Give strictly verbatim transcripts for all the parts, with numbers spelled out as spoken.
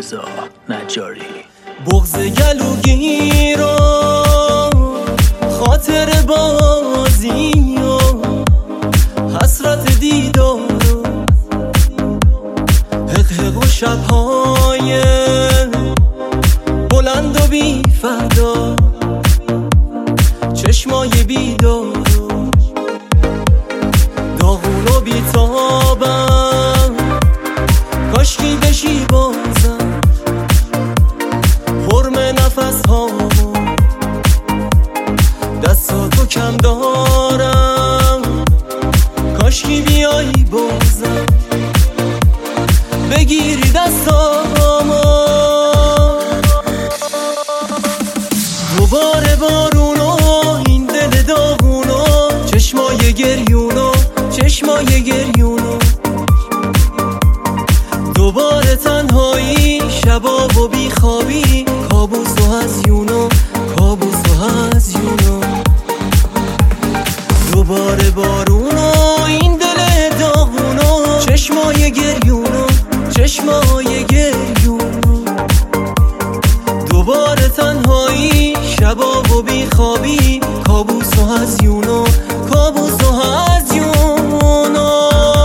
رضا نجاری. بغض گلوگی رو خاطر بازی و حسرت دیدار و حق حق و شبهای بلند و بی فردا، چشمای بیدار و داغون و بیتابم، کاشکی بشی بازم حرم نفس ها، دستاتو کم دارم، کاشکی بیایی بازم بگیری دستامو. دوباره بارونو این دل داغونو، چشمای گریونو چشمای گریونو، دوباره تنهایی شبا و بیخوابی، کابوس و هزیونو کابوس و هزیونو. دوباره بارونو این دل داغونو، چشمای گریونو چشمای گریونو، دوباره تنهایی شبا و بیخوابی، کابوس و هزیونو کابوس و هزیونو.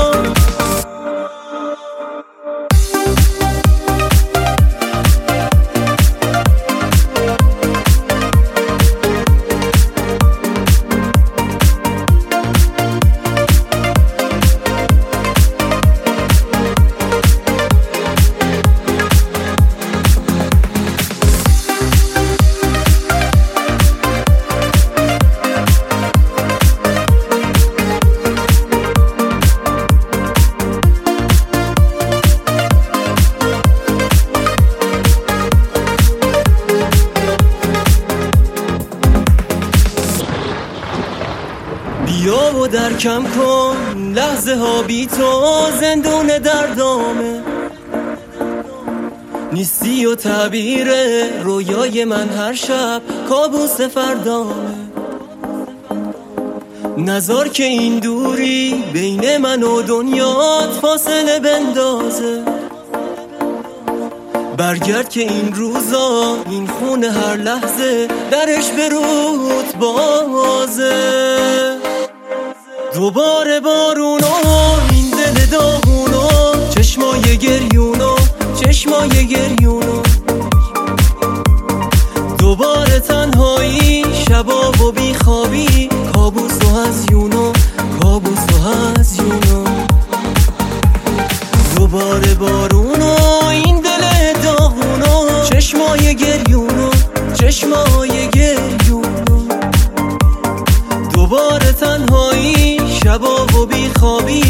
بیا و درکم کن لحظه ها بی تو، زندون دردامه نیستی و تعبیر رویای من هر شب کابوس فردامه. نذار که این دوری بین من و دنیات فاصله بندازه، برگرد که این روزا این خونه هر لحظه درش به روت بازه. دوباره بارونو این دل داغونو، چشمای گریونو چشمای گریونو، دوباره تنهایی شبا و بیخوابی، کابوس و هزیونو کابوس و هزیونو. دوباره بارونو این دل داغونو، چشمای گریونو چشمای گریونو، دوباره تنهایی شبا و بیخوابی،